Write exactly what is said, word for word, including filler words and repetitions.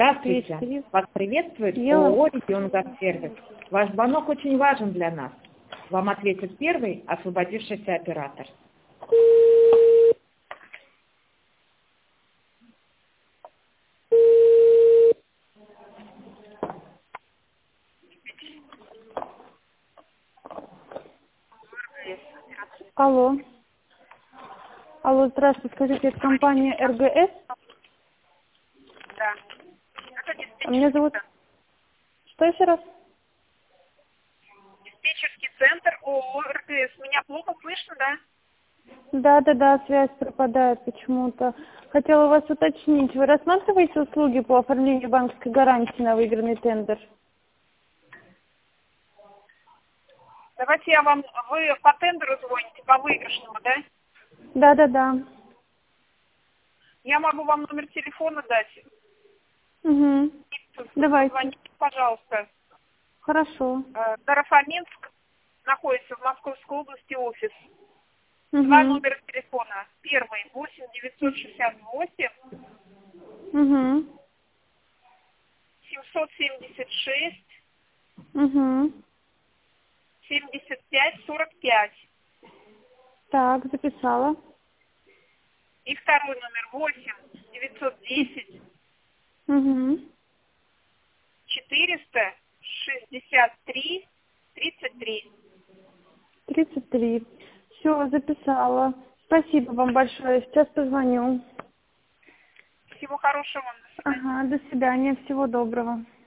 Здравствуйте. Привет. Вас приветствует Ела. ООО «Регион Газсервис». Ваш звонок очень важен для нас. Вам ответит первый освободившийся оператор. Алло. Алло, здравствуйте. Скажите, это компания эр гэ эс? Да. Это А меня зовут... Что еще раз? диспетчерский центр ООО эр гэ эс. Меня плохо слышно, да? Да, да, да, связь пропадает почему-то. Хотела вас уточнить. Вы рассматриваете услуги по оформлению банковской гарантии на выигранный тендер? Давайте я вам... Вы по тендеру звоните, по выигрышному, да? Да, да, да. Я могу вам номер телефона дать. Угу. Давайте. Звоните, пожалуйста. Хорошо. Э, Дарофоминск находится в Московской области, офис. Угу. Два номера телефона. Первый восемь девятьсот шестьдесят восемь Угу. семьсот семьдесят шесть Угу. семьдесят пять сорок пять. Так, записала. И второй номер восемь девятьсот десять Угу. четыреста шестьдесят три тридцать три. тридцать три. Все, записала. Спасибо вам большое. Сейчас позвоню. Всего хорошего. До свидания. Ага, до свидания. Всего доброго.